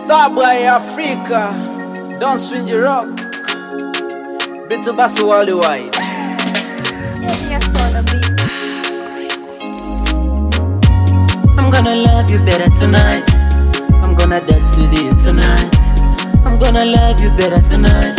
Starboy Africa, don't swing your rock. Bitu basi worldwide. I'm gonna love you better tonight. I'm gonna dance with you tonight. I'm gonna love you better tonight.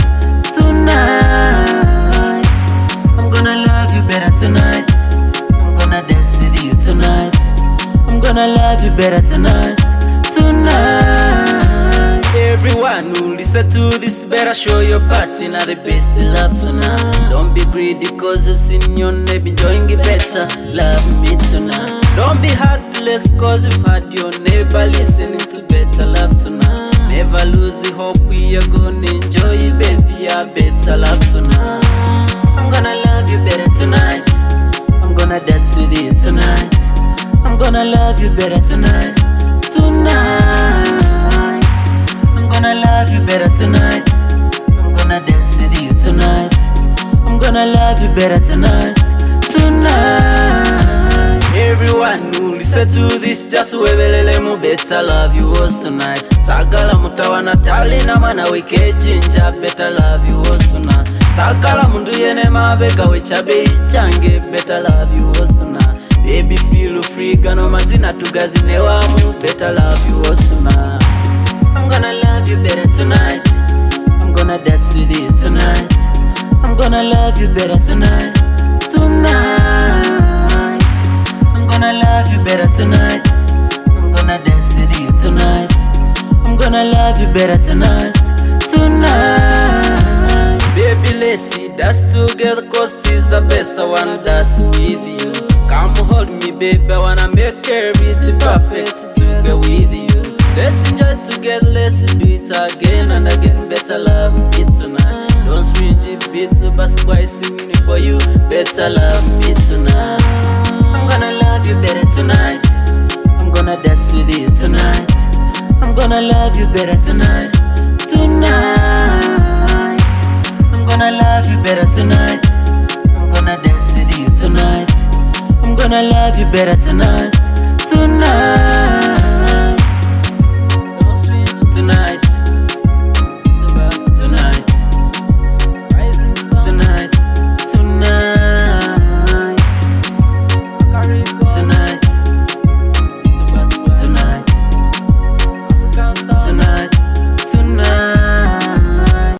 Tonight. I'm gonna love you better tonight. I'm gonna dance with you tonight. I'm gonna love you better tonight. Tonight. Everyone who listen to this better show your party. Now the best they love tonight. Don't be greedy cause you've seen your neighbor enjoying it better. Love me tonight. Don't be heartless cause you've had your neighbor listening to better love tonight. Never lose the hope, we are gonna enjoy it, baby. I better love tonight. I'm gonna love you better tonight. I'm gonna dance with you tonight. I'm gonna love you better tonight. Tonight. I'm gonna love you better tonight. I'm gonna dance with you tonight. I'm gonna love you better tonight. Tonight. Everyone who listen to this just webelele mu better love you was tonight. Sagala mutawana tali na mana weke jinja better love you was tonight. Sagala mundu yene mabega wechabe ichange better love you was tonight. Baby feel free gano mazina tugazinewa mu better love you was tonight. I'm gonna love you better tonight. I'm gonna dance with you tonight. I'm gonna love you better tonight. Tonight. I'm gonna love you better tonight. I'm gonna dance with you tonight. I'm gonna love you better tonight. Tonight. Baby let's see dance together cause this the best. I wanna dance with you. Come hold me baby, I wanna make everything perfect together with you. Let's enjoy together, let's do it again and again. Better love me tonight. Don't swing it beat, but why singing it for you? Better love me tonight. I'm gonna love you better tonight. I'm gonna dance with you tonight. I'm gonna love you better tonight. Tonight. I'm gonna love you better tonight. I'm gonna dance with you tonight. I'm gonna love you better tonight.